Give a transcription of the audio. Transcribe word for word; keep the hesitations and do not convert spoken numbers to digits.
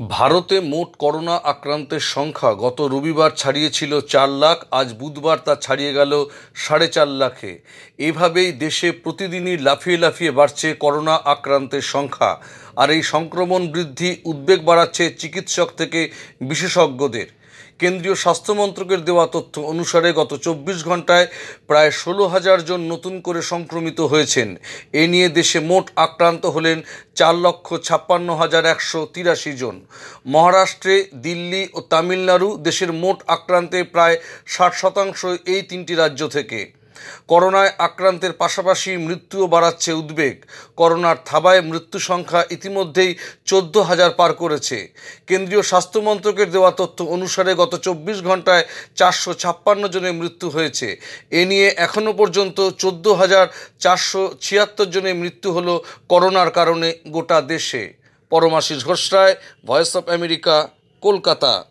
ভারতে মোট করোনা আক্রান্তের সংখ্যা গত রবিবার ছাড়িয়েছিল চার লাখ। আজ বুধবার তা ছাড়িয়ে গেল সাড়ে চার লাখে। এভাবেই দেশে প্রতিদিনই লাফিয়ে লাফিয়ে বাড়ছে করোনা আক্রান্তের সংখ্যা। আর এই সংক্রমণ বৃদ্ধি উদ্বেগ বাড়াচ্ছে চিকিৎসক থেকে বিশেষজ্ঞদের। কেন্দ্রীয় স্বাস্থ্য মন্ত্রকের দেওয়া তথ্য অনুসারে গত চব্বিশ ঘন্টায় প্রায় ষোলো হাজার জন নতুন করে সংক্রমিত হয়েছেন। এ নিয়ে দেশে মোট আক্রান্ত হলেন চার লক্ষ ছাপ্পান্ন হাজার একশো তিরাশি জন। মহারাষ্ট্রে, দিল্লি ও তামিলনাড়ু দেশের মোট আক্রান্তের প্রায় ষাট শতাংশ এই তিনটি রাজ্য থেকে। করোনায় আক্রান্তের পাশাপাশি মৃত্যুও বাড়াচ্ছে উদ্বেগ। করোনার থাবায় মৃত্যু সংখ্যা ইতিমধ্যেই চোদ্দ হাজার পার করেছে। কেন্দ্রীয় স্বাস্থ্য মন্ত্রকের দেওয়া তথ্য অনুসারে গত চব্বিশ ঘন্টায় চারশো ছাপ্পান্ন জনের মৃত্যু হয়েছে। এ নিয়ে এখনও পর্যন্ত চোদ্দ হাজার চারশো ছিয়াত্তর জনের মৃত্যু হলো করোনার কারণে গোটা দেশে। Paramashis Ghosh Roy, voice of America, Kolkata.